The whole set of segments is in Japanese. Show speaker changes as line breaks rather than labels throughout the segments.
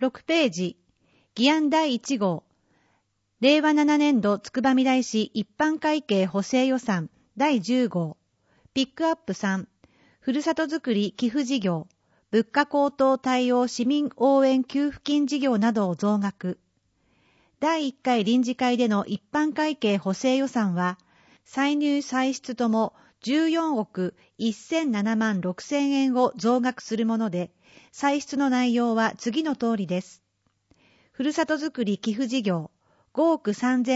6ページ、議案第1号、令和7年度つくばみらい市一般会計補正予算第10号、ピックアップ3、ふるさとづくり寄付事業、物価高騰対応市民応援給付金事業などを増額。第1回臨時会での一般会計補正予算は、歳入歳出とも14億1007万6000円を増額するもので、歳出の内容は次の通りです。ふるさとづくり寄付事業5億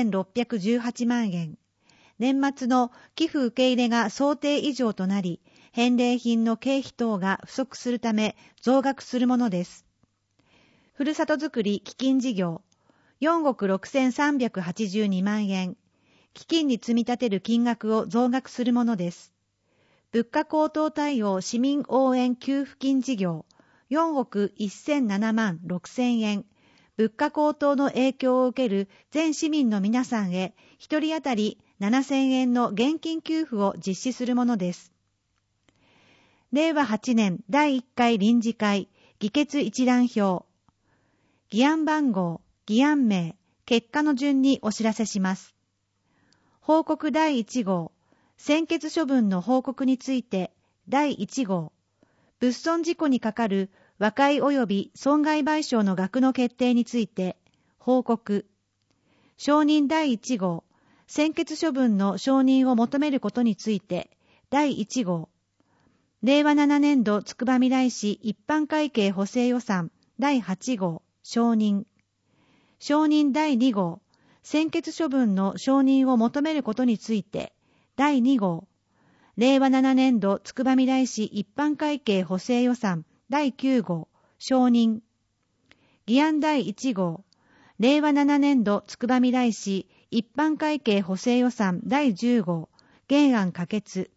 3618万円。年末の寄付受け入れが想定以上となり、返礼品の経費等が不足するため増額するものです。ふるさとづくり基金事業4億6382万円。基金に積み立てる金額を増額するものです。物価高騰対応市民応援給付金事業4億1007万6000円。物価高騰の影響を受ける全市民の皆さんへ1人当たり7000円の現金給付を実施するものです。令和8年第1回臨時会議決一覧表。議案番号、議案名、結果の順にお知らせします。報告第1号、専決処分の報告について第1号、物損事故にかかる和解及び損害賠償の額の決定について報告。承認第1号、専決処分の承認を求めることについて第1号、令和7年度つくばみらい市一般会計補正予算第8号、承認。承認第2号、専決処分の承認を求めることについて第2号、令和7年度つくばみらい市一般会計補正予算第9号、承認。議案第1号、令和7年度つくばみらい市一般会計補正予算第10号、原案可決。